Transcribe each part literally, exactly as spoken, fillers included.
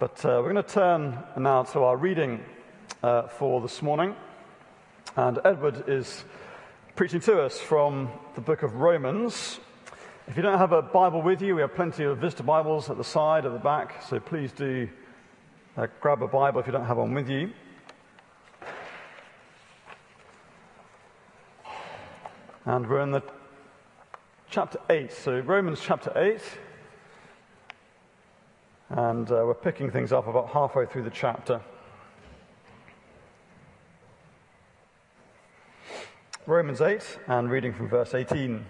But uh, we're going to turn now to our reading uh, for this morning. And Edward is preaching to us from the book of Romans. If you don't have a Bible with you, we have plenty of visitor Bibles at the side, at the back, so please do uh, grab a Bible if you don't have one with you. And we're in the chapter eight, so Romans chapter eight. And uh, we're picking things up about halfway through the chapter. Romans eight, and reading from verse eighteen.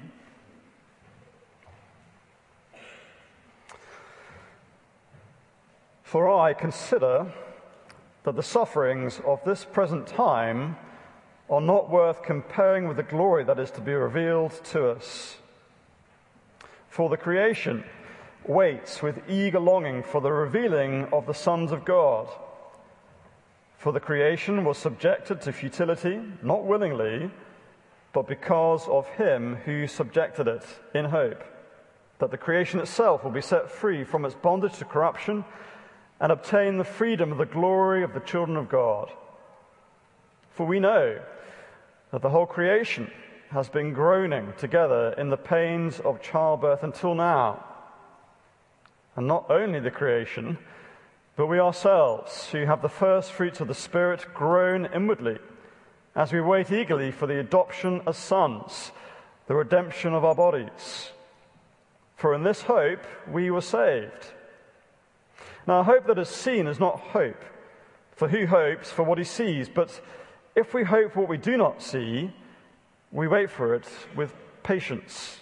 For I consider that the sufferings of this present time are not worth comparing with the glory that is to be revealed to us. For the creation waits with eager longing for the revealing of the sons of God. For the creation was subjected to futility, not willingly, but because of him who subjected it, in hope that the creation itself will be set free from its bondage to corruption and obtain the freedom of the glory of the children of God. For we know that the whole creation has been groaning together in the pains of childbirth until now. And not only the creation, but we ourselves, who have the first fruits of the Spirit, groan inwardly, as we wait eagerly for the adoption as sons, the redemption of our bodies. For in this hope we were saved. Now, hope that is seen is not hope, for who hopes for what he sees? But if we hope for what we do not see, we wait for it with patience.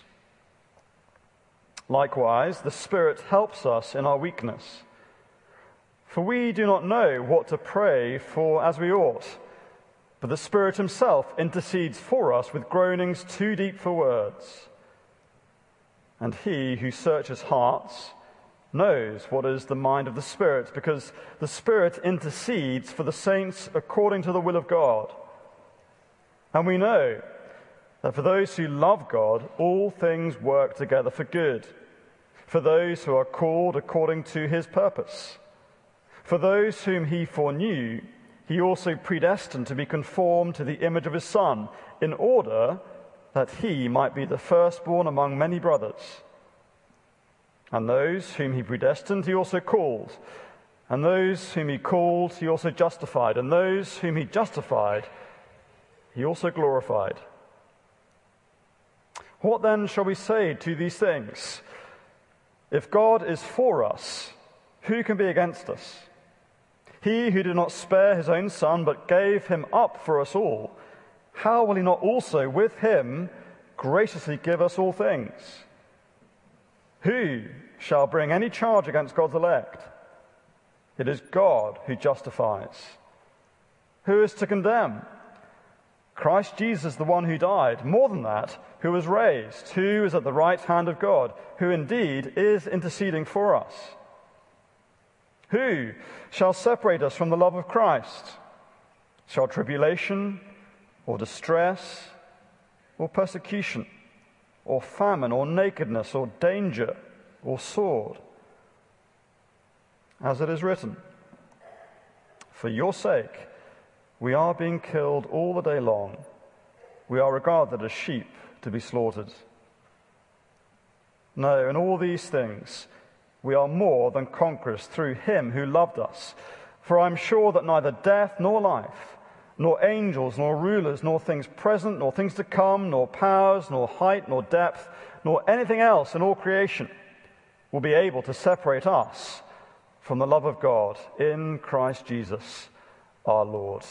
Likewise, the Spirit helps us in our weakness. For we do not know what to pray for as we ought, but the Spirit himself intercedes for us with groanings too deep for words. And he who searches hearts knows what is the mind of the Spirit, because the Spirit intercedes for the saints according to the will of God. And we know that for those who love God, all things work together for good, for those who are called according to his purpose. For those whom he foreknew, he also predestined to be conformed to the image of his Son, in order that he might be the firstborn among many brothers. And those whom he predestined, he also called. And those whom he called, he also justified. And those whom he justified, he also glorified. What then shall we say to these things? If God is for us, who can be against us? He who did not spare his own Son, but gave him up for us all, how will he not also with him graciously give us all things? Who shall bring any charge against God's elect? It is God who justifies. Who is to condemn? Christ Jesus, the one who died, more than that, who was raised, who is at the right hand of God, who indeed is interceding for us. Who shall separate us from the love of Christ? Shall tribulation, or distress, or persecution, or famine, or nakedness, or danger, or sword? As it is written, for your sake we are being killed all the day long. We are regarded as sheep to be slaughtered. No, in all these things we are more than conquerors through him who loved us. For I am sure that neither death nor life, nor angels, nor rulers, nor things present, nor things to come, nor powers, nor height, nor depth, nor anything else in all creation will be able to separate us from the love of God in Christ Jesus our Lord.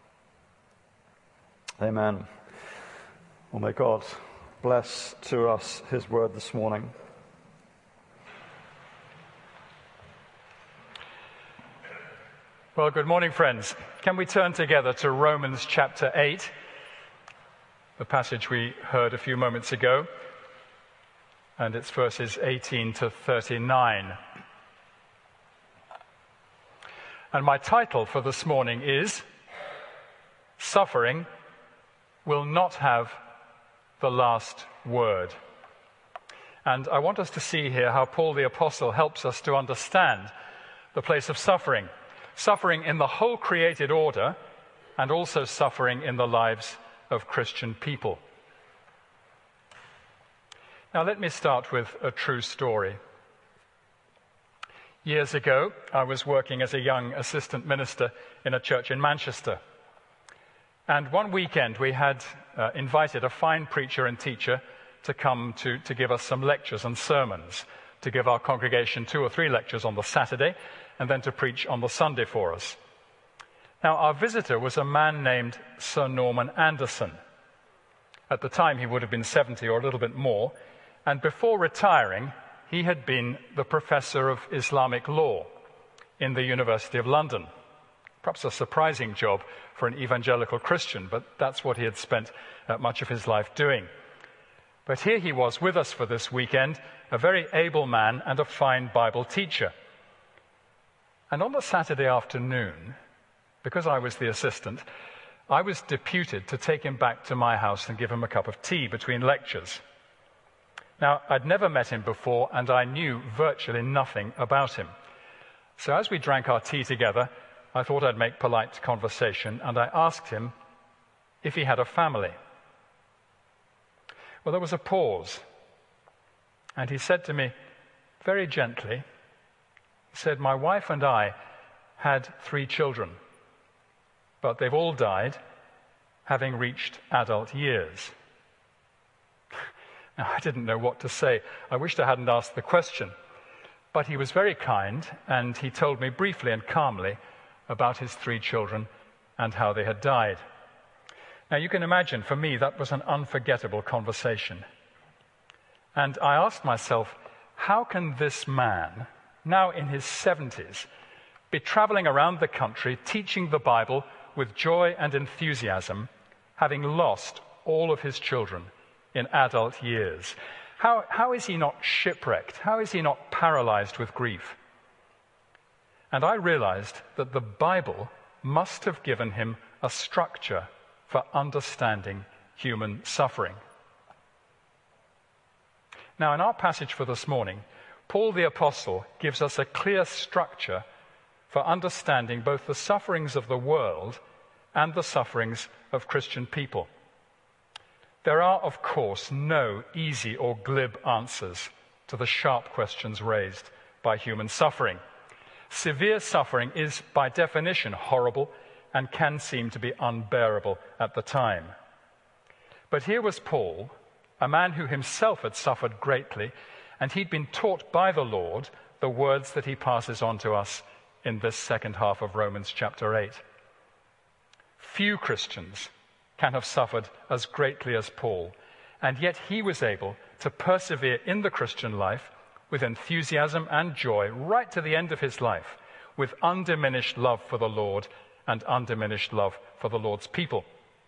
Amen. Well, may God bless to us his word this morning. Well, good morning, friends. Can we turn together to Romans chapter eight, the passage we heard a few moments ago, and it's verses eighteen to thirty-nine. And my title for this morning is Suffering Will Not Have the Last Word. And I want us to see here how Paul the Apostle helps us to understand the place of suffering. Suffering in the whole created order, and also suffering in the lives of Christian people. Now let me start with a true story. Years ago, I was working as a young assistant minister in a church in Manchester. And one weekend we had uh, invited a fine preacher and teacher to come to, to give us some lectures and sermons, to give our congregation two or three lectures on the Saturday, and then to preach on the Sunday for us. Now, our visitor was a man named Sir Norman Anderson. At the time, he would have been seventy or a little bit more, and before retiring, he had been the professor of Islamic law in the University of London. Perhaps a surprising job for an evangelical Christian, but that's what he had spent uh, much of his life doing. But here he was with us for this weekend, a very able man and a fine Bible teacher. And on the Saturday afternoon, because I was the assistant, I was deputed to take him back to my house and give him a cup of tea between lectures. Now, I'd never met him before, and I knew virtually nothing about him. So as we drank our tea together, I thought I'd make polite conversation, and I asked him if he had a family. Well, there was a pause, and he said to me, very gently, he said, "My wife and I had three children, but they've all died, having reached adult years." Now, I didn't know what to say. I wished I hadn't asked the question. But he was very kind, and he told me briefly and calmly about his three children and how they had died. Now, you can imagine, for me, that was an unforgettable conversation. And I asked myself, how can this man, now in his seventies, be traveling around the country teaching the Bible with joy and enthusiasm, having lost all of his children in adult years? How, how is he not shipwrecked? How is he not paralyzed with grief? And I realized that the Bible must have given him a structure for understanding human suffering. Now, in our passage for this morning, Paul the Apostle gives us a clear structure for understanding both the sufferings of the world and the sufferings of Christian people. There are, of course, no easy or glib answers to the sharp questions raised by human suffering. Severe suffering is, by definition, horrible and can seem to be unbearable at the time. But here was Paul, a man who himself had suffered greatly, and he'd been taught by the Lord the words that he passes on to us in this second half of Romans chapter eight. Few Christians can have suffered as greatly as Paul, and yet he was able to persevere in the Christian life with enthusiasm and joy right to the end of his life, with undiminished love for the Lord and undiminished love for the Lord's people.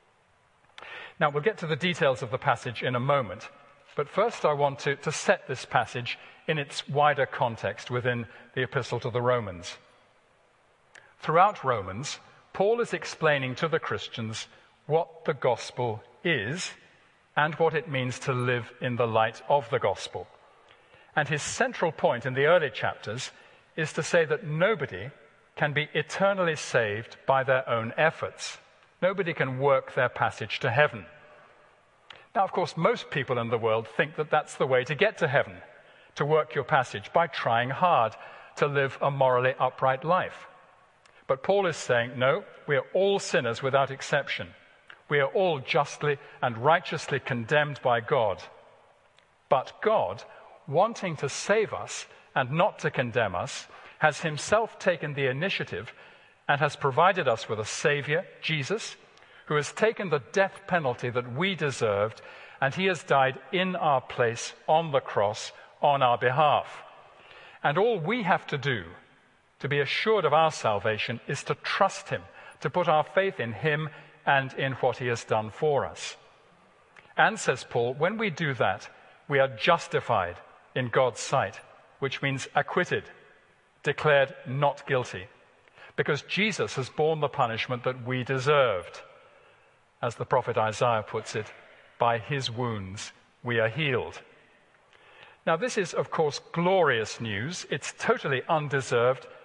Now, we'll get to the details of the passage in a moment, but first I want to, to set this passage in its wider context within the Epistle to the Romans. Throughout Romans, Paul is explaining to the Christians what the gospel is and what it means to live in the light of the gospel. And his central point in the early chapters is to say that nobody can be eternally saved by their own efforts. Nobody can work their passage to heaven. Now, of course, most people in the world think that that's the way to get to heaven, to work your passage by trying hard to live a morally upright life. But Paul is saying, no, we are all sinners without exception. We are all justly and righteously condemned by God. But God, wanting to save us and not to condemn us, has himself taken the initiative and has provided us with a Savior, Jesus, who has taken the death penalty that we deserved, and he has died in our place on the cross on our behalf. And all we have to do to be assured of our salvation is to trust him, to put our faith in him and in what he has done for us. And, says Paul, when we do that, we are justified in God's sight, which means acquitted, declared not guilty, because Jesus has borne the punishment that we deserved. As the prophet Isaiah puts it, by his wounds we are healed. Now, this is, of course, glorious news. It's totally undeserved,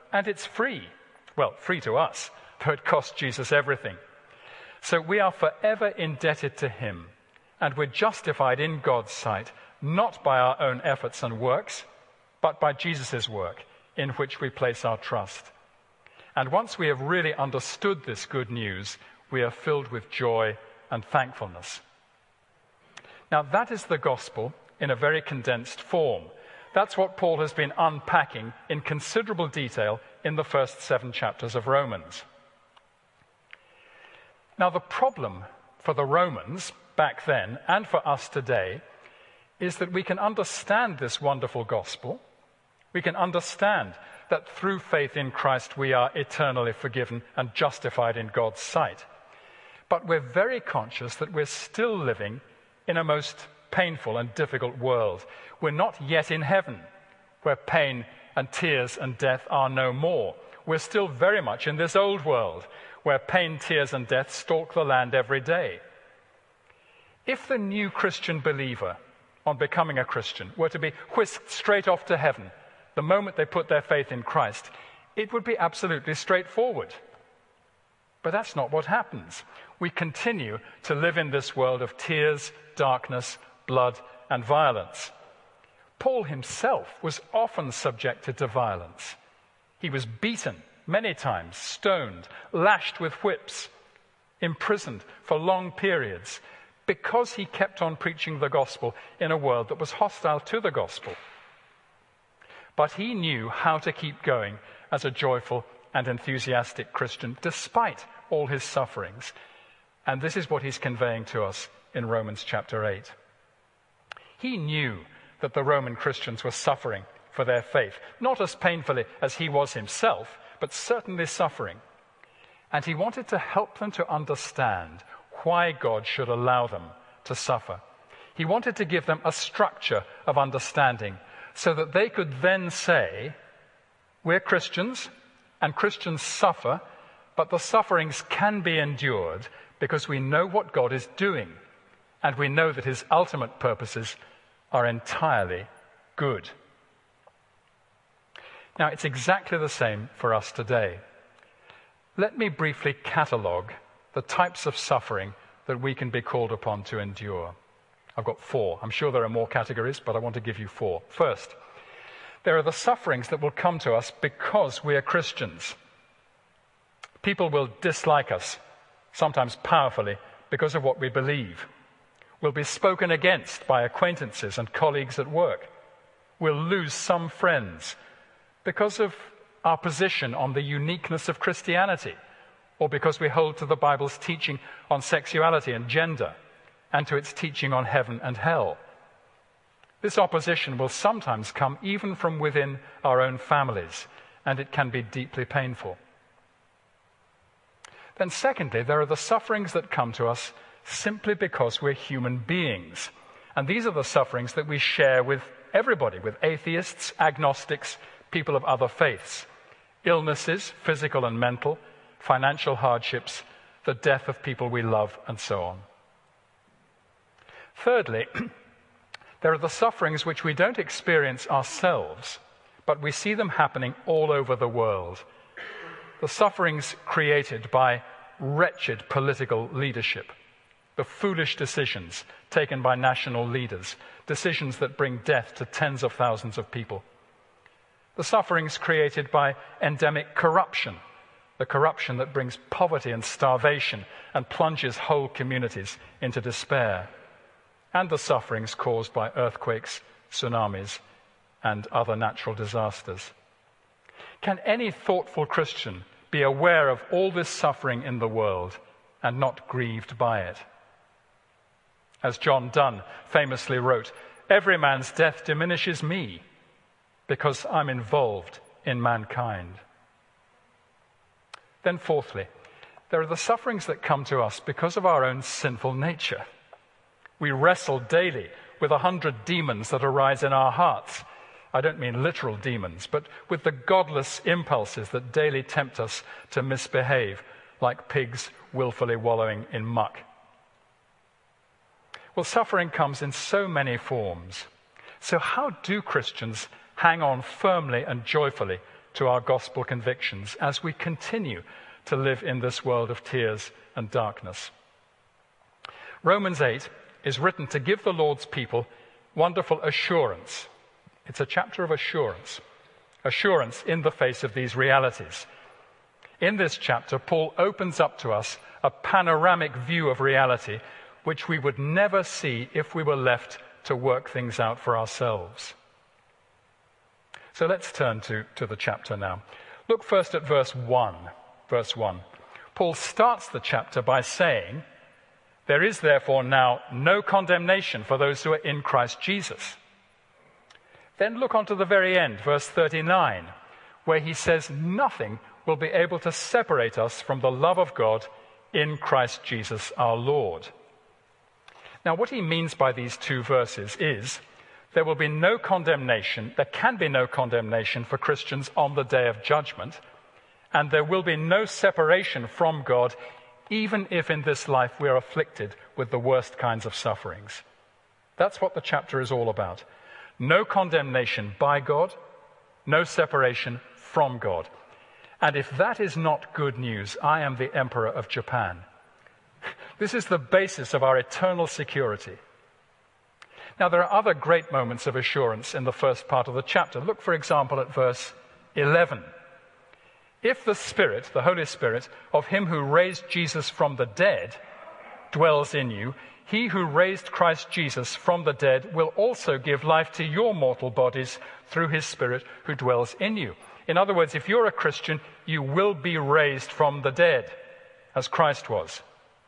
and it's free. Well, free to us, though it cost Jesus everything. So we are forever indebted to him, and we're justified in God's sight, not by our own efforts and works, but by Jesus' work, in which we place our trust. And once we have really understood this good news, we are filled with joy and thankfulness. Now, that is the gospel in a very condensed form. That's what Paul has been unpacking in considerable detail in the first seven chapters of Romans. Now, the problem for the Romans back then and for us today is that we can understand this wonderful gospel. We can understand that through faith in Christ we are eternally forgiven and justified in God's sight. But we're very conscious that we're still living in a most painful and difficult world. We're not yet in heaven, where pain and tears and death are no more. We're still very much in this old world, where pain, tears, and death stalk the land every day. If the new Christian believer, on becoming a Christian, were to be whisked straight off to heaven the moment they put their faith in Christ, it would be absolutely straightforward. But that's not what happens. We continue to live in this world of tears, darkness, blood, and violence. Paul himself was often subjected to violence. He was beaten many times, stoned, lashed with whips, imprisoned for long periods, because he kept on preaching the gospel in a world that was hostile to the gospel. But he knew how to keep going as a joyful and enthusiastic Christian, despite all his sufferings. And this is what he's conveying to us in Romans chapter eight. He knew that the Roman Christians were suffering for their faith, not as painfully as he was himself, but certainly suffering. And he wanted to help them to understand why God should allow them to suffer. He wanted to give them a structure of understanding so that they could then say, we're Christians, and Christians suffer, but the sufferings can be endured because we know what God is doing, and we know that his ultimate purposes are entirely good. Now, it's exactly the same for us today. Let me briefly catalogue the types of suffering that we can be called upon to endure. I've got four. I'm sure there are more categories, but I want to give you four. First, there are the sufferings that will come to us because we are Christians. People will dislike us, sometimes powerfully, because of what we believe. We'll be spoken against by acquaintances and colleagues at work. We'll lose some friends because of our position on the uniqueness of Christianity, or because we hold to the Bible's teaching on sexuality and gender, and to its teaching on heaven and hell. This opposition will sometimes come even from within our own families, and it can be deeply painful. Then secondly, there are the sufferings that come to us simply because we're human beings. And these are the sufferings that we share with everybody, with atheists, agnostics, people of other faiths. Illnesses, physical and mental, financial hardships, the death of people we love, and so on. Thirdly, there are the sufferings which we don't experience ourselves, but we see them happening all over the world. The sufferings created by wretched political leadership, the foolish decisions taken by national leaders, decisions that bring death to tens of thousands of people. The sufferings created by endemic corruption, the corruption that brings poverty and starvation and plunges whole communities into despair. And the sufferings caused by earthquakes, tsunamis, and other natural disasters. Can any thoughtful Christian be aware of all this suffering in the world and not grieved by it? As John Donne famously wrote, "Every man's death diminishes me because I'm involved in mankind." Then fourthly, there are the sufferings that come to us because of our own sinful nature. We wrestle daily with a hundred demons that arise in our hearts. I don't mean literal demons, but with the godless impulses that daily tempt us to misbehave, like pigs willfully wallowing in muck. Well, suffering comes in so many forms. So how do Christians hang on firmly and joyfully to our gospel convictions as we continue to live in this world of tears and darkness. Romans eight is written to give the Lord's people wonderful assurance. It's a chapter of assurance. Assurance in the face of these realities. In this chapter, Paul opens up to us a panoramic view of reality which we would never see if we were left to work things out for ourselves. So let's turn to, to the chapter now. Look first at verse one. Verse one. Paul starts the chapter by saying, "There is therefore now no condemnation for those who are in Christ Jesus." Then look on to the very end, verse thirty-nine, where he says nothing will be able to separate us from the love of God in Christ Jesus our Lord. Now, what he means by these two verses is there will be no condemnation, there can be no condemnation for Christians on the day of judgment, and there will be no separation from God, even if in this life we are afflicted with the worst kinds of sufferings. That's what the chapter is all about. No condemnation by God, no separation from God. And if that is not good news, I am the Emperor of Japan. This is the basis of our eternal security. Now, there are other great moments of assurance in the first part of the chapter. Look, for example, at verse eleven. If the Spirit, the Holy Spirit, of him who raised Jesus from the dead dwells in you, he who raised Christ Jesus from the dead will also give life to your mortal bodies through his Spirit who dwells in you. In other words, if you're a Christian, you will be raised from the dead, as Christ was.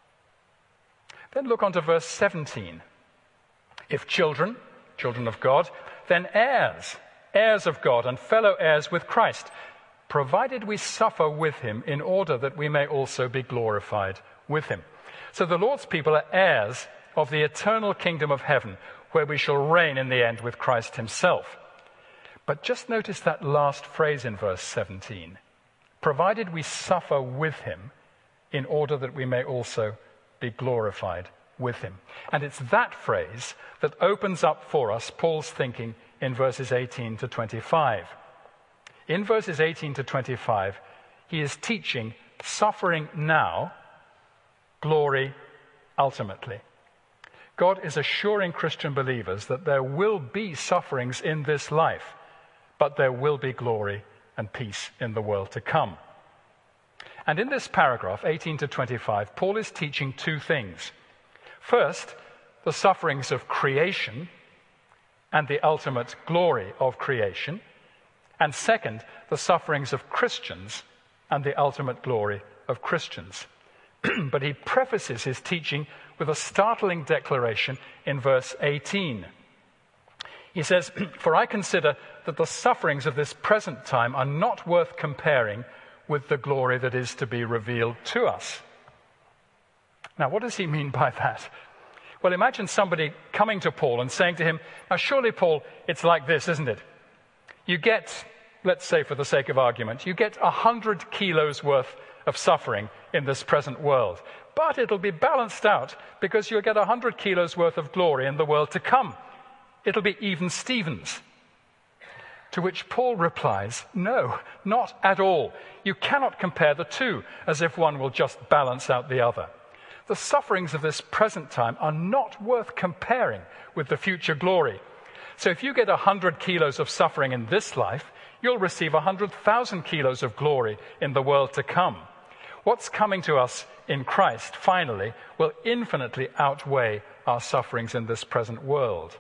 Then look on to verse seventeen. If children, children of God, then heirs, heirs of God and fellow heirs with Christ, provided we suffer with him in order that we may also be glorified with him. So the Lord's people are heirs of the eternal kingdom of heaven, where we shall reign in the end with Christ himself. But just notice that last phrase in verse seventeen. Provided we suffer with him in order that we may also be glorified with him. And it's that phrase that opens up for us Paul's thinking in verses eighteen to twenty-five. In verses eighteen to twenty-five, he is teaching suffering now, glory ultimately. God is assuring Christian believers that there will be sufferings in this life, but there will be glory and peace in the world to come. And in this paragraph, eighteen to twenty-five, Paul is teaching two things. First, the sufferings of creation and the ultimate glory of creation. And second, the sufferings of Christians and the ultimate glory of Christians. But he prefaces his teaching with a startling declaration in verse eighteen. He says, "For I consider that the sufferings of this present time are not worth comparing with the glory that is to be revealed to us." Now, what does he mean by that? Well, imagine somebody coming to Paul and saying to him, "Now, surely, Paul, it's like this, isn't it? You get, let's say for the sake of argument, you get a hundred kilos worth of suffering in this present world, but it'll be balanced out because you'll get a hundred kilos worth of glory in the world to come. It'll be even Stevens." To which Paul replies, "No, not at all. You cannot compare the two as if one will just balance out the other. The sufferings of this present time are not worth comparing with the future glory. So if you get a hundred kilos of suffering in this life, you'll receive a hundred thousand kilos of glory in the world to come. What's coming to us in Christ, finally, will infinitely outweigh our sufferings in this present world."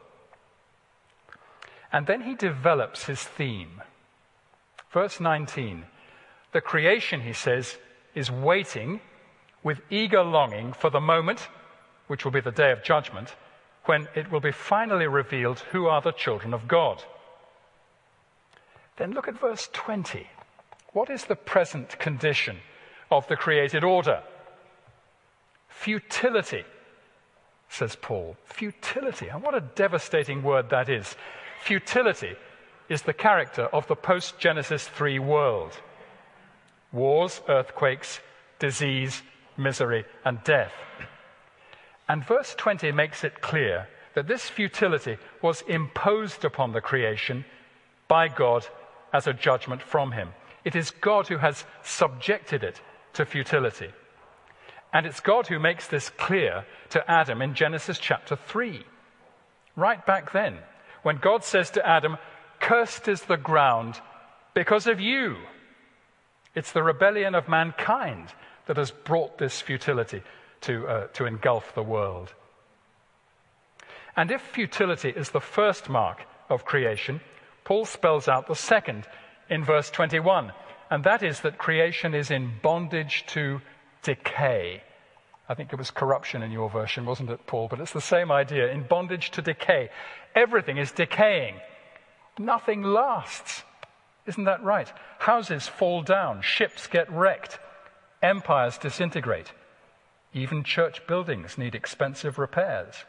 And then he develops his theme. Verse nineteen, the creation, he says, is waiting with eager longing for the moment, which will be the day of judgment, when it will be finally revealed who are the children of God. Then look at verse twenty. What is the present condition of the created order? Futility, says Paul. Futility. And what a devastating word that is. Futility is the character of the post-Genesis three world. Wars, earthquakes, disease, misery, and death. And verse twenty makes it clear that this futility was imposed upon the creation by God as a judgment from him. It is God who has subjected it to futility. And it's God who makes this clear to Adam in Genesis chapter three. Right back then, when God says to Adam, "Cursed is the ground because of you." It's the rebellion of mankind that has brought this futility to, uh, to engulf the world. And if futility is the first mark of creation, Paul spells out the second in verse twenty-one, and that is that creation is in bondage to decay. I think it was corruption in your version, wasn't it, Paul? But it's the same idea, in bondage to decay. Everything is decaying. Nothing lasts. Isn't that right? Houses fall down, ships get wrecked, empires disintegrate. Even church buildings need expensive repairs.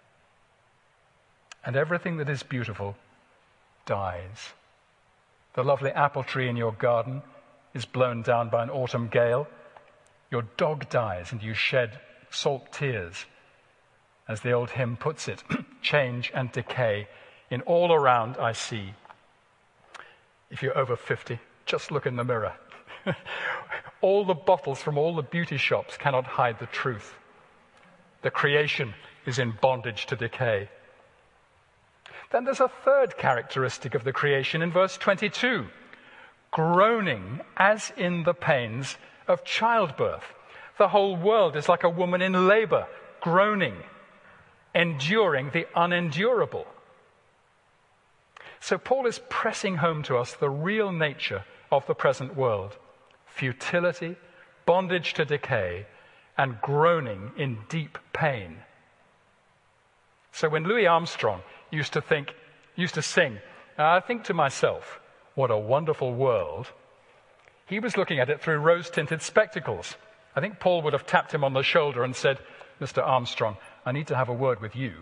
And everything that is beautiful dies. The lovely apple tree in your garden is blown down by an autumn gale. Your dog dies and you shed salt tears. As the old hymn puts it, change and decay in all around I see. If you're over fifty, just look in the mirror. All the bottles from all the beauty shops cannot hide the truth. The creation is in bondage to decay. Then there's a third characteristic of the creation in verse twenty-two. Groaning as in the pains of childbirth. The whole world is like a woman in labor, groaning, enduring the unendurable. So Paul is pressing home to us the real nature of the present world. Futility, bondage to decay, and groaning in deep pain. So when Louis Armstrong used to think, used to sing, I think to myself, what a wonderful world, he was looking at it through rose-tinted spectacles. I think Paul would have tapped him on the shoulder and said, Mister Armstrong, I need to have a word with you.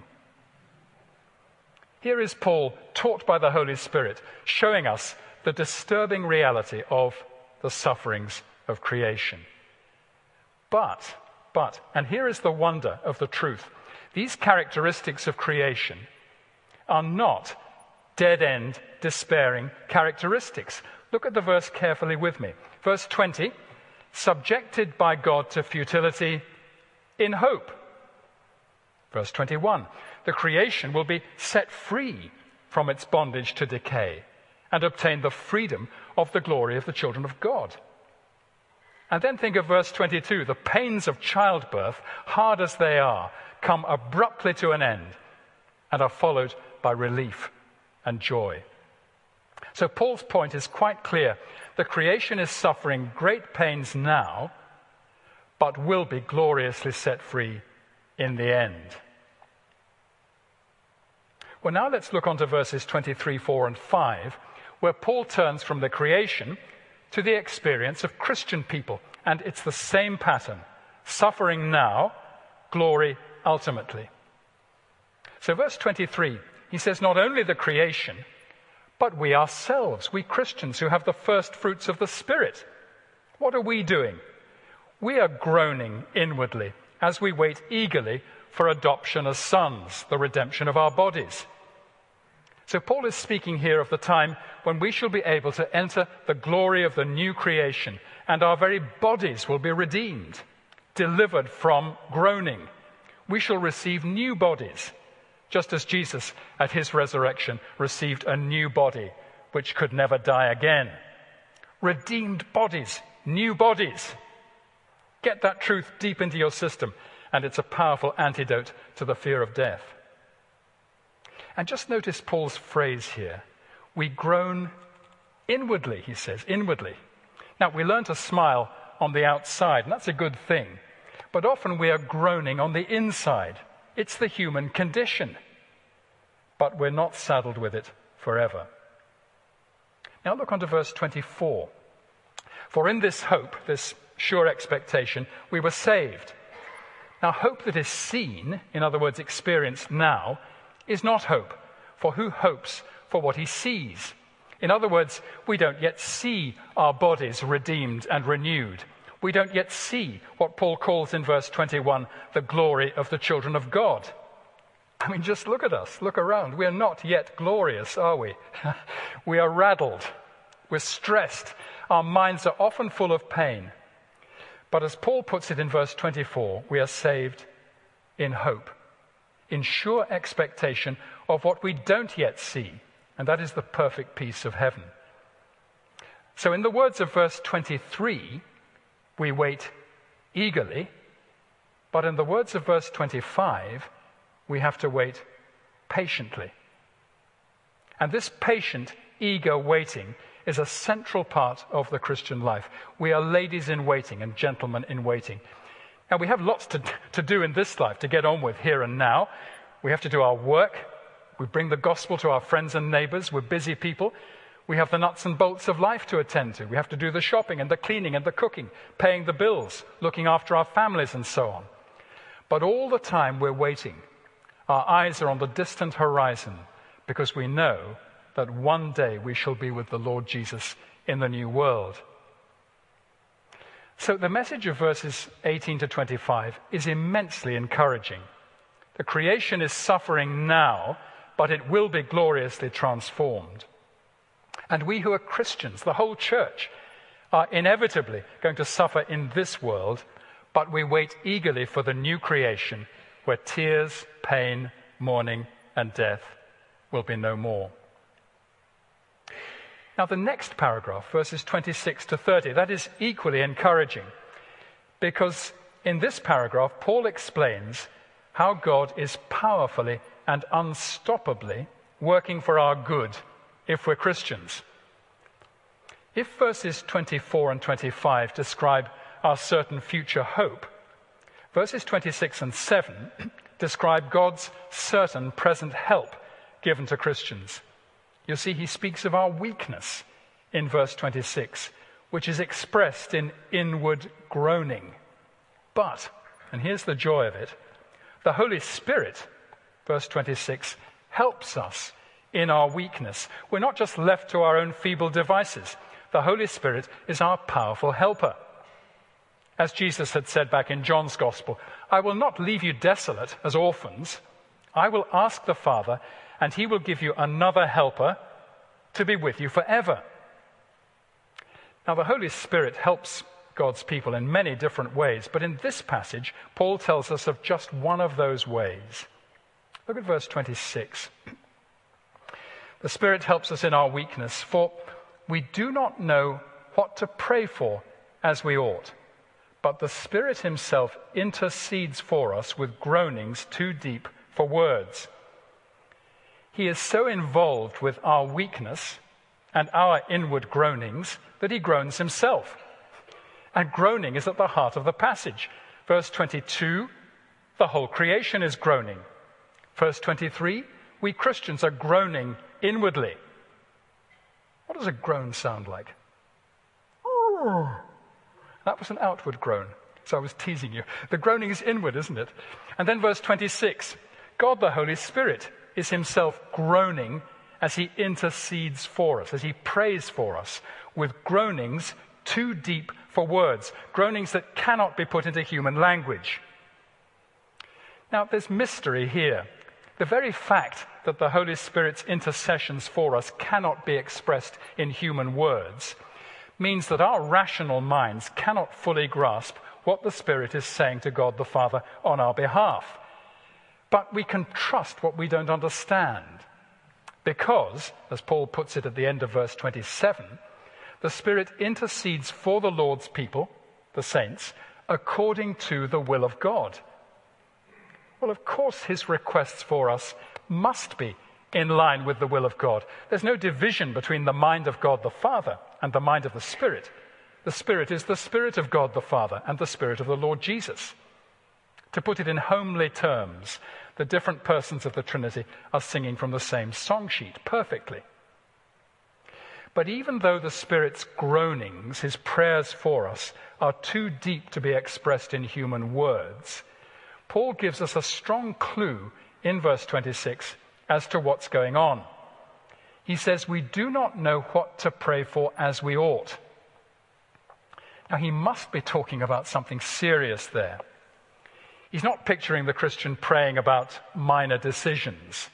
Here is Paul, taught by the Holy Spirit, showing us the disturbing reality of the sufferings of creation. But, but, and here is the wonder of the truth, these characteristics of creation are not dead-end, despairing characteristics. Look at the verse carefully with me. Verse twenty, subjected by God to futility in hope. Verse twenty-one, the creation will be set free from its bondage to decay and obtain the freedom of the glory of the children of God. And then think of verse twenty-two, the pains of childbirth, hard as they are, come abruptly to an end and are followed by relief and joy. So Paul's point is quite clear. The creation is suffering great pains now, but will be gloriously set free in the end. Well, now let's look on to verses twenty-three, four, and five, where Paul turns from the creation to the experience of Christian people. And it's the same pattern. Suffering now, glory ultimately. So verse twenty-three, he says, not only the creation, but we ourselves, we Christians who have the first fruits of the Spirit. What are we doing? We are groaning inwardly as we wait eagerly for adoption as sons, the redemption of our bodies. So Paul is speaking here of the time when we shall be able to enter the glory of the new creation, and our very bodies will be redeemed, delivered from groaning. We shall receive new bodies, just as Jesus at his resurrection received a new body which could never die again. Redeemed bodies, new bodies. Get that truth deep into your system, and it's a powerful antidote to the fear of death. And just notice Paul's phrase here. We groan inwardly, he says, inwardly. Now, we learn to smile on the outside, and that's a good thing. But often we are groaning on the inside. It's the human condition. But we're not saddled with it forever. Now look on to verse twenty-four. For in this hope, this sure expectation, we were saved. Now hope that is seen, in other words experienced now, is not hope. For who hopes for what he sees? In other words, we don't yet see our bodies redeemed and renewed. We don't yet see what Paul calls in verse twenty-one, the glory of the children of God. I mean, just look at us, look around. We are not yet glorious, are we? We are raddled. We're stressed. Our minds are often full of pain. But as Paul puts it in verse twenty-four, we are saved in hope, in sure expectation of what we don't yet see, and that is the perfect peace of heaven. So in the words of verse twenty-three, we wait eagerly, but in the words of verse twenty-five, we have to wait patiently. And this patient, eager waiting is a central part of the Christian life. We are ladies in waiting and gentlemen in waiting. Now, we have lots to, to do in this life, to get on with here and now. We have to do our work. We bring the gospel to our friends and neighbors. We're busy people. We have the nuts and bolts of life to attend to. We have to do the shopping and the cleaning and the cooking, paying the bills, looking after our families and so on. But all the time we're waiting. Our eyes are on the distant horizon because we know that one day we shall be with the Lord Jesus in the new world. So the message of verses eighteen to twenty-five is immensely encouraging. The creation is suffering now, but it will be gloriously transformed. And we who are Christians, the whole church, are inevitably going to suffer in this world, but we wait eagerly for the new creation where tears, pain, mourning, and death will be no more. Now, the next paragraph, verses twenty-six to thirty, that is equally encouraging because in this paragraph, Paul explains how God is powerfully and unstoppably working for our good if we're Christians. If verses twenty-four and twenty-five describe our certain future hope, verses twenty-six and seven describe God's certain present help given to Christians. You see, he speaks of our weakness in verse twenty-six, which is expressed in inward groaning. But, and here's the joy of it, the Holy Spirit, verse twenty-six, helps us in our weakness. We're not just left to our own feeble devices. The Holy Spirit is our powerful helper. As Jesus had said back in John's Gospel, I will not leave you desolate as orphans. I will ask the Father, and he will give you another helper to be with you forever. Now, the Holy Spirit helps God's people in many different ways, but in this passage, Paul tells us of just one of those ways. Look at verse twenty-six. The Spirit helps us in our weakness, for we do not know what to pray for as we ought, but the Spirit himself intercedes for us with groanings too deep for words. He is so involved with our weakness and our inward groanings that he groans himself. And groaning is at the heart of the passage. Verse twenty-two, the whole creation is groaning. Verse twenty-three, we Christians are groaning inwardly. What does a groan sound like? That was an outward groan, so I was teasing you. The groaning is inward, isn't it? And then verse twenty-six, God the Holy Spirit is himself groaning as he intercedes for us, as he prays for us, with groanings too deep for words, groanings that cannot be put into human language. Now, there's mystery here. The very fact that the Holy Spirit's intercessions for us cannot be expressed in human words means that our rational minds cannot fully grasp what the Spirit is saying to God the Father on our behalf. But we can trust what we don't understand because, as Paul puts it at the end of verse twenty-seven, the Spirit intercedes for the Lord's people, the saints, according to the will of God. Well, of course, his requests for us must be in line with the will of God. There's no division between the mind of God the Father and the mind of the Spirit. The Spirit is the Spirit of God the Father and the Spirit of the Lord Jesus. To put it in homely terms, the different persons of the Trinity are singing from the same song sheet perfectly. But even though the Spirit's groanings, his prayers for us, are too deep to be expressed in human words, Paul gives us a strong clue in verse twenty-six as to what's going on. He says, we do not know what to pray for as we ought. Now, he must be talking about something serious there. He's not picturing the Christian praying about minor decisions.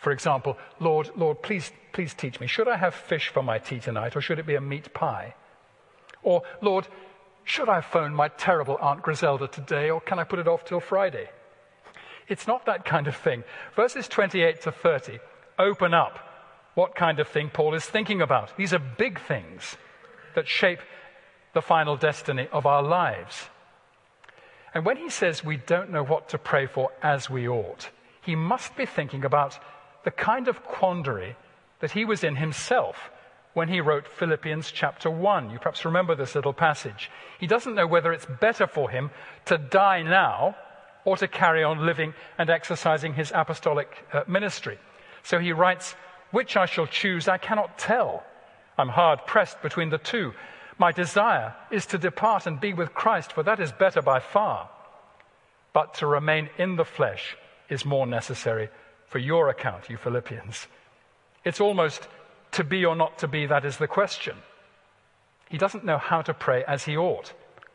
For example, Lord, Lord, please, please teach me. Should I have fish for my tea tonight, or should it be a meat pie? Or, Lord, should I phone my terrible Aunt Griselda today, or can I put it off till Friday? It's not that kind of thing. Verses twenty-eight to thirty open up what kind of thing Paul is thinking about. These are big things that shape the final destiny of our lives. And when he says we don't know what to pray for as we ought, he must be thinking about the kind of quandary that he was in himself when he wrote Philippians chapter one. You perhaps remember this little passage. He doesn't know whether it's better for him to die now or to carry on living and exercising his apostolic uh, ministry. So he writes, "Which I shall choose, I cannot tell. I'm hard pressed between the two. My desire is to depart and be with Christ, for that is better by far. But to remain in the flesh is more necessary for your account, you Philippians." It's almost to be or not to be, that is the question. He doesn't know how to pray as he ought.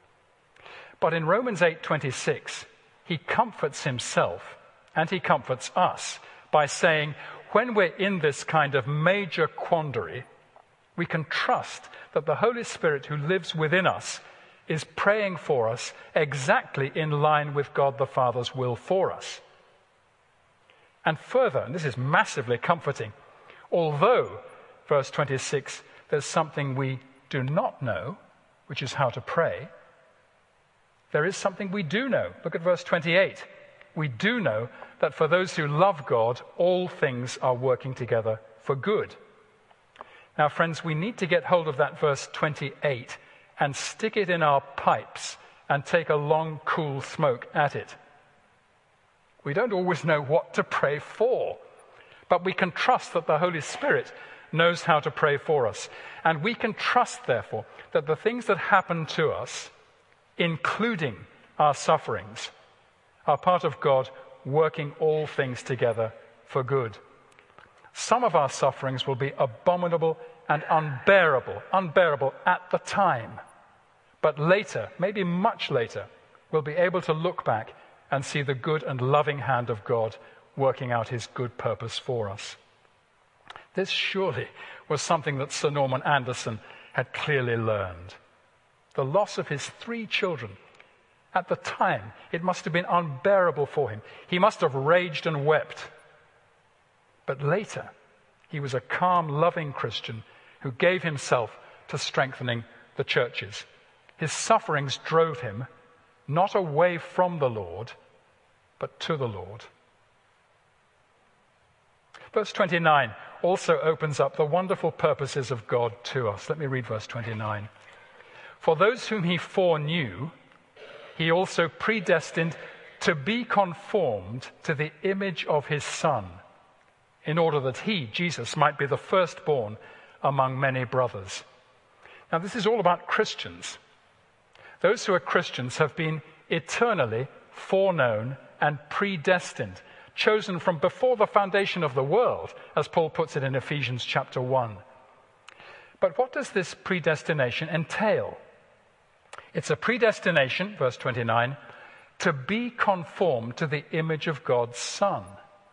But in Romans eight twenty-six, he comforts himself and he comforts us by saying, when we're in this kind of major quandary, we can trust that the Holy Spirit who lives within us is praying for us exactly in line with God the Father's will for us. And further, and this is massively comforting, although, verse twenty-six, there's something we do not know, which is how to pray, there is something we do know. Look at verse twenty-eight. We do know that for those who love God, all things are working together for good. Now, friends, we need to get hold of that verse twenty-eight and stick it in our pipes and take a long, cool smoke at it. We don't always know what to pray for, but we can trust that the Holy Spirit knows how to pray for us. And we can trust, therefore, that the things that happen to us, including our sufferings, are part of God working all things together for good. Some of our sufferings will be abominable and unbearable, unbearable at the time. But later, maybe much later, we'll be able to look back and see the good and loving hand of God working out his good purpose for us. This surely was something that Sir Norman Anderson had clearly learned. The loss of his three children. At the time, it must have been unbearable for him. He must have raged and wept. But later, he was a calm, loving Christian who gave himself to strengthening the churches. His sufferings drove him not away from the Lord, but to the Lord. Verse twenty-nine also opens up the wonderful purposes of God to us. Let me read verse twenty-nine. For those whom he foreknew, he also predestined to be conformed to the image of his Son, in order that he, Jesus, might be the firstborn among many brothers. Now, this is all about Christians. Those who are Christians have been eternally foreknown and predestined, chosen from before the foundation of the world, as Paul puts it in Ephesians chapter one. But what does this predestination entail? It's a predestination, verse twenty-nine, to be conformed to the image of God's Son.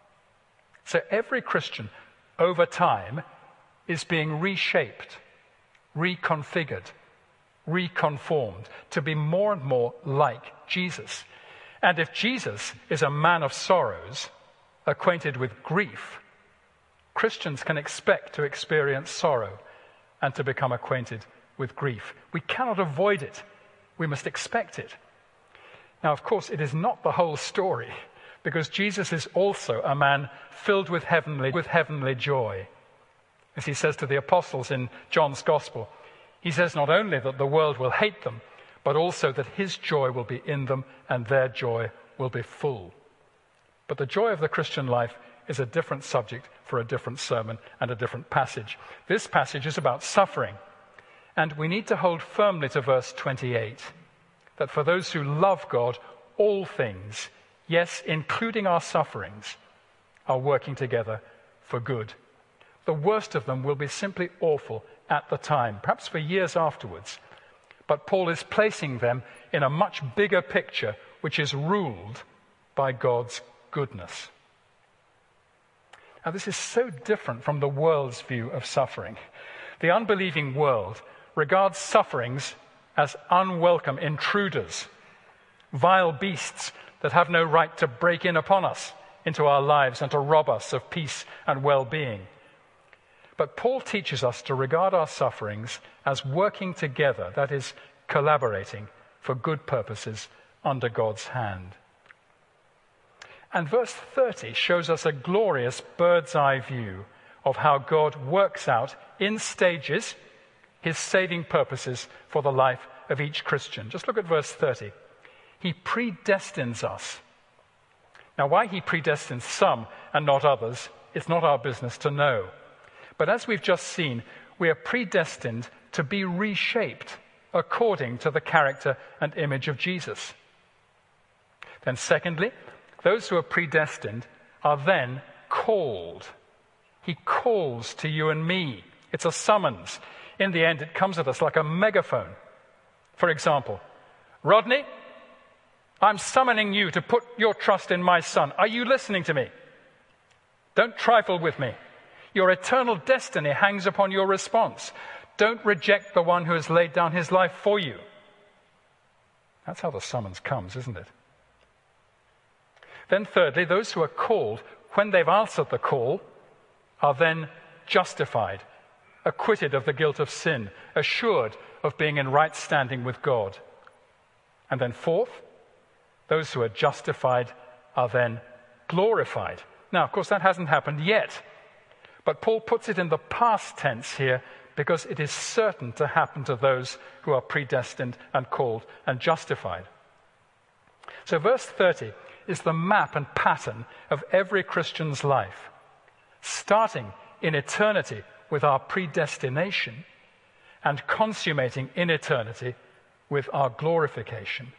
So every Christian, over time, is being reshaped, reconfigured, reconformed, to be more and more like Jesus. And if Jesus is a man of sorrows, acquainted with grief, Christians can expect to experience sorrow and to become acquainted with grief. We cannot avoid it. We must expect it. Now, of course, it is not the whole story, because Jesus is also a man filled with heavenly, with heavenly joy. As he says to the apostles in John's Gospel, he says not only that the world will hate them, but also that his joy will be in them and their joy will be full. But the joy of the Christian life is a different subject for a different sermon and a different passage. This passage is about suffering. And we need to hold firmly to verse twenty-eight, that for those who love God, all things, yes, including our sufferings, are working together for good. The worst of them will be simply awful at the time, perhaps for years afterwards. But Paul is placing them in a much bigger picture, which is ruled by God's goodness. Now, this is so different from the world's view of suffering. The unbelieving world regards sufferings as unwelcome intruders, vile beasts that have no right to break in upon us, into our lives, and to rob us of peace and well-being. But Paul teaches us to regard our sufferings as working together, that is, collaborating for good purposes under God's hand. And verse thirty shows us a glorious bird's eye view of how God works out in stages his saving purposes for the life of each Christian. Just look at verse thirty. He predestines us. Now, why he predestines some and not others, it's not our business to know. But as we've just seen, we are predestined to be reshaped according to the character and image of Jesus. Then secondly, those who are predestined are then called. He calls to you and me. It's a summons. In the end, it comes at us like a megaphone. For example, Rodney, I'm summoning you to put your trust in my Son. Are you listening to me? Don't trifle with me. Your eternal destiny hangs upon your response. Don't reject the one who has laid down his life for you. That's how the summons comes, isn't it? Then thirdly, those who are called, when they've answered the call, are then justified, acquitted of the guilt of sin, assured of being in right standing with God. And then fourth, those who are justified are then glorified. Now, of course, that hasn't happened yet. But Paul puts it in the past tense here because it is certain to happen to those who are predestined and called and justified. So verse thirty is the map and pattern of every Christian's life, starting in eternity with our predestination and consummating in eternity with our glorification.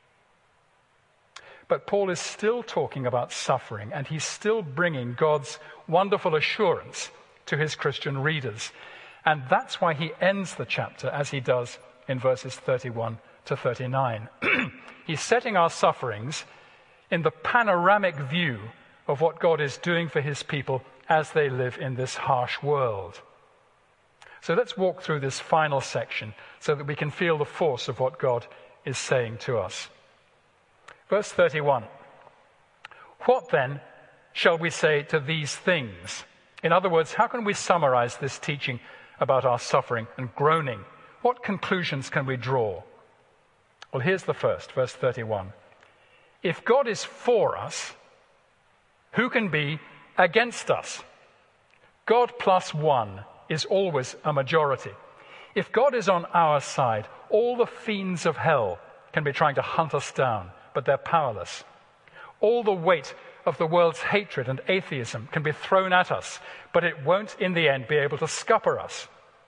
But Paul is still talking about suffering, and he's still bringing God's wonderful assurance to his Christian readers. And that's why he ends the chapter as he does in verses thirty-one to thirty-nine. He's setting our sufferings in the panoramic view of what God is doing for his people as they live in this harsh world. So let's walk through this final section so that we can feel the force of what God is saying to us. Verse thirty-one. What then shall we say to these things? In other words, how can we summarize this teaching about our suffering and groaning? What conclusions can we draw? Well, here's the first, verse thirty-one. If God is for us, who can be against us? God plus one is always a majority. If God is on our side, all the fiends of hell can be trying to hunt us down, but they're powerless. All the weight of the world's hatred and atheism can be thrown at us, but it won't in the end be able to scupper us.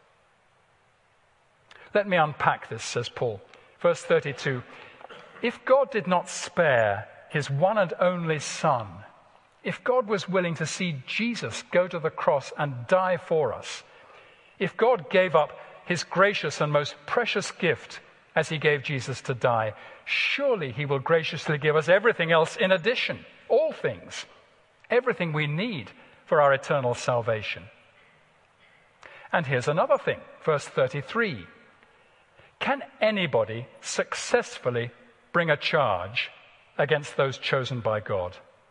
Let me unpack this, says Paul. Verse thirty-two, if God did not spare his one and only Son, if God was willing to see Jesus go to the cross and die for us, if God gave up his gracious and most precious gift as he gave Jesus to die, surely he will graciously give us everything else in addition, all things, everything we need for our eternal salvation. And here's another thing, verse thirty-three. Can anybody successfully bring a charge against those chosen by God?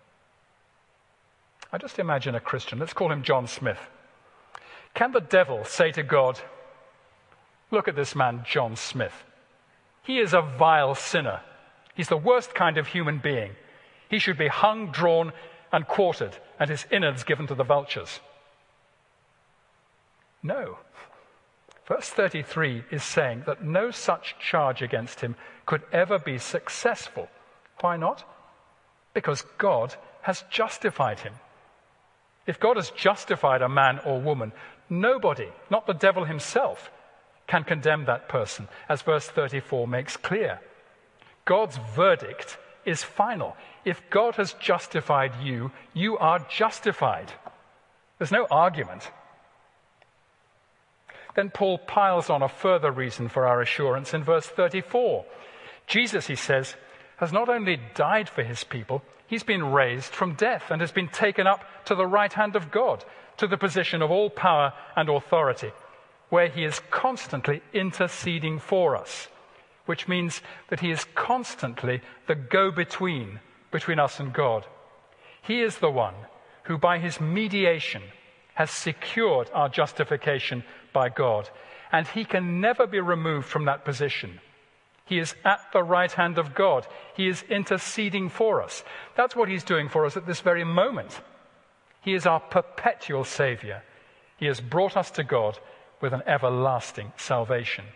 I just imagine a Christian, let's call him John Smith. Can the devil say to God, look at this man, John Smith. He is a vile sinner. He's the worst kind of human being. He should be hung, drawn, and quartered, and his innards given to the vultures. No. Verse thirty-three is saying that no such charge against him could ever be successful. Why not? Because God has justified him. If God has justified a man or woman, nobody, not the devil himself, can condemn that person, as verse thirty-four makes clear. God's verdict is final. If God has justified you, you are justified. There's no argument. Then Paul piles on a further reason for our assurance in verse thirty-four. Jesus, he says, has not only died for his people, he's been raised from death and has been taken up to the right hand of God, to the position of all power and authority, where he is constantly interceding for us, which means that he is constantly the go-between between us and God. He is the one who, by his mediation, has secured our justification by God, and he can never be removed from that position. He is at the right hand of God. He is interceding for us. That's what he's doing for us at this very moment. He is our perpetual Savior. He has brought us to God with an everlasting salvation.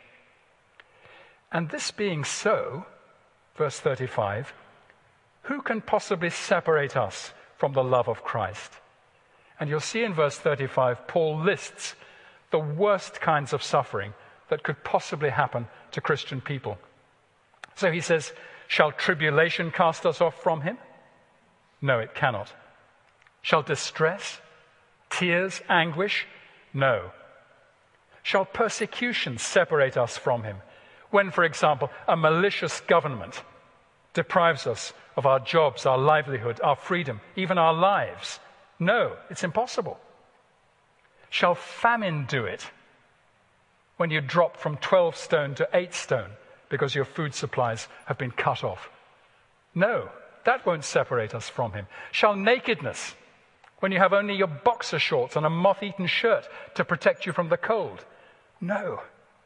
And this being so, verse thirty-five, who can possibly separate us from the love of Christ? And you'll see in verse thirty-five, Paul lists the worst kinds of suffering that could possibly happen to Christian people. So he says, shall tribulation cast us off from him? No, it cannot. Shall distress, tears, anguish? No. Shall persecution separate us from him? When, for example, a malicious government deprives us of our jobs, our livelihood, our freedom, even our lives? No, it's impossible. Shall famine do it? When you drop from twelve stone to eight stone because your food supplies have been cut off? No, that won't separate us from him. Shall nakedness, when you have only your boxer shorts and a moth-eaten shirt to protect you from the cold? No.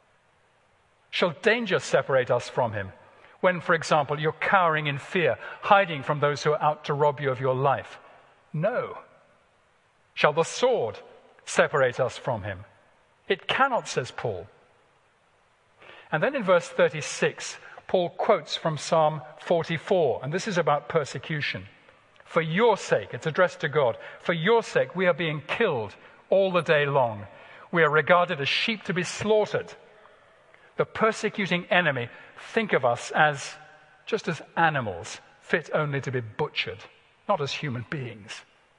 Shall danger separate us from him? When, for example, you're cowering in fear, hiding from those who are out to rob you of your life? No. Shall the sword separate us from him? It cannot, says Paul. And then in verse thirty-six, Paul quotes from Psalm forty-four, and this is about persecution. For your sake, it's addressed to God, for your sake we are being killed all the day long. We are regarded as sheep to be slaughtered. The persecuting enemy think of us as just as animals, fit only to be butchered, not as human beings.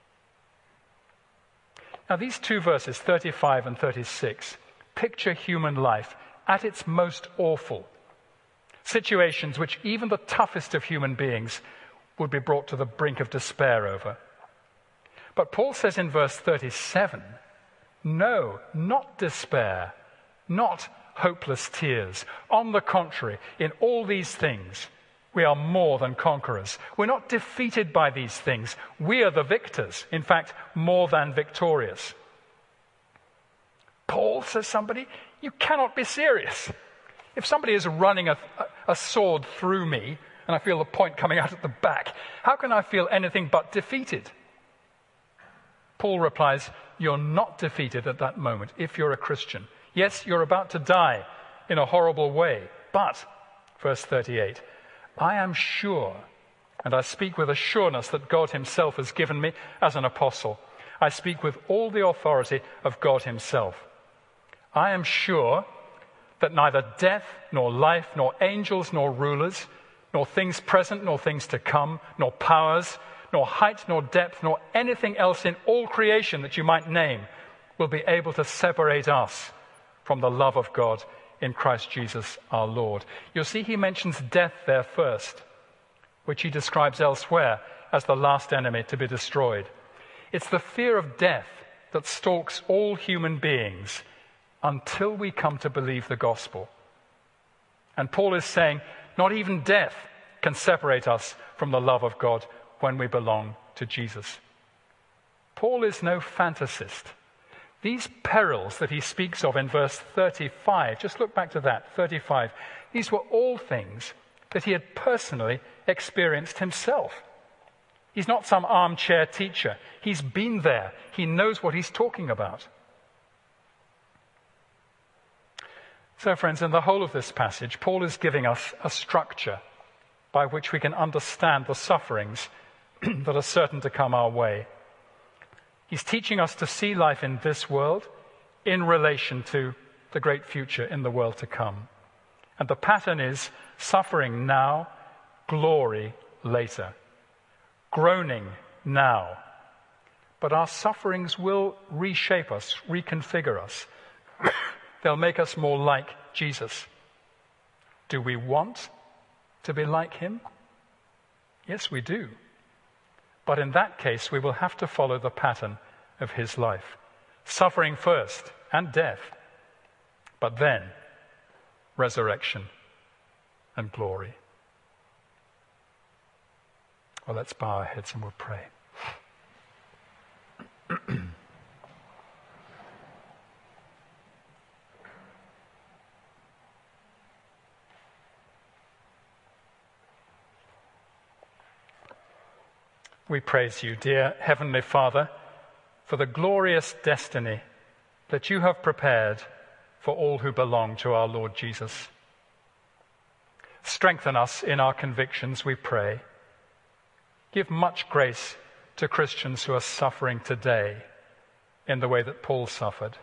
Now these two verses, thirty-five and thirty-six, picture human life at its most awful. Situations which even the toughest of human beings would be brought to the brink of despair over. But Paul says in verse thirty-seven, no, not despair, not hopeless tears. On the contrary, in all these things, we are more than conquerors. We're not defeated by these things. We are the victors. In fact, more than victorious. Paul, says somebody, you cannot be serious. If somebody is running a, a sword through me, and I feel the point coming out at the back, how can I feel anything but defeated? Paul replies, you're not defeated at that moment if you're a Christian. Yes, you're about to die in a horrible way, but, verse thirty-eight, I am sure, and I speak with a sureness that God himself has given me as an apostle. I speak with all the authority of God himself. I am sure that neither death, nor life, nor angels, nor rulers, nor things present, nor things to come, nor powers, nor height, nor depth, nor anything else in all creation that you might name will be able to separate us from the love of God in Christ Jesus our Lord. You'll see he mentions death there first, which he describes elsewhere as the last enemy to be destroyed. It's the fear of death that stalks all human beings until we come to believe the gospel. And Paul is saying, not even death can separate us from the love of God when we belong to Jesus. Paul is no fantasist. These perils that he speaks of in verse thirty-five, just look back to that, thirty-five, these were all things that he had personally experienced himself. He's not some armchair teacher. He's been there. He knows what he's talking about. So, friends, in the whole of this passage, Paul is giving us a structure by which we can understand the sufferings that are certain to come our way. He's teaching us to see life in this world in relation to the great future in the world to come. And the pattern is suffering now, glory later. Groaning now. But our sufferings will reshape us, reconfigure us. They'll make us more like Jesus. Do we want to be like him? Yes, we do. But in that case, we will have to follow the pattern of his life. Suffering first and death, but then resurrection and glory. Well, let's bow our heads and we'll pray. We praise you, dear Heavenly Father, for the glorious destiny that you have prepared for all who belong to our Lord Jesus. Strengthen us in our convictions, we pray. Give much grace to Christians who are suffering today in the way that Paul suffered.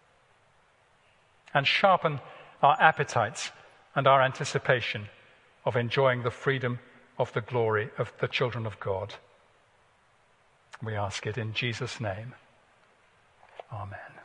And sharpen our appetites and our anticipation of enjoying the freedom of the glory of the children of God. We ask it in Jesus' name. Amen.